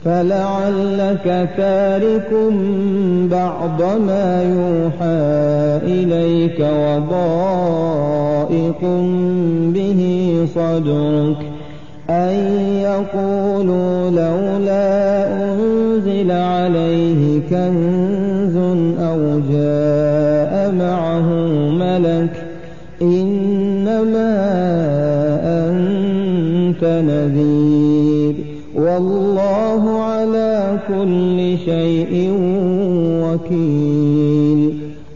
فلعلك تارك بعض ما يوحى إليك وضائق به صدرك أن يقولوا لولا أنزل عليه كنز أو جاء معه ملك إنما أنت نذير والله على كل شيء وكيل.